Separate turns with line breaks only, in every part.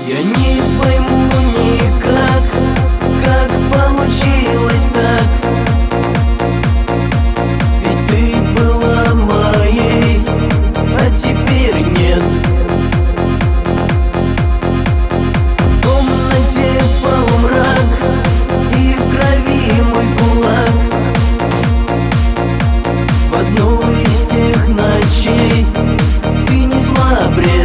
Я не пойму никак, как получилось так. Ведь ты была моей, а теперь нет. В комнате полумрак и в крови мой кулак. В одну из тех ночей ты несла бред.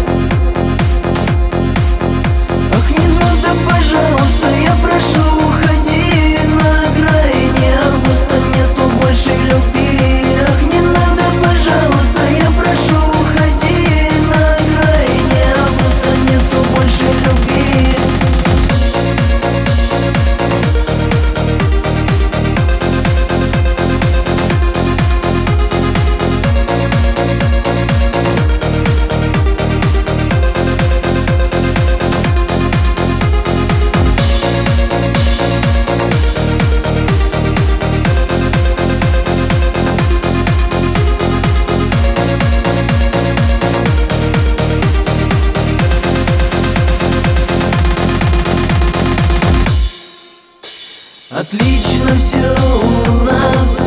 Ах, не надо, пожалуйста, я прошу, уходи. На окраине августа нету больше любви. Ах, не надо, пожалуйста, я прошу, уходи. На окраине августа нету больше любви. Отлично все у нас.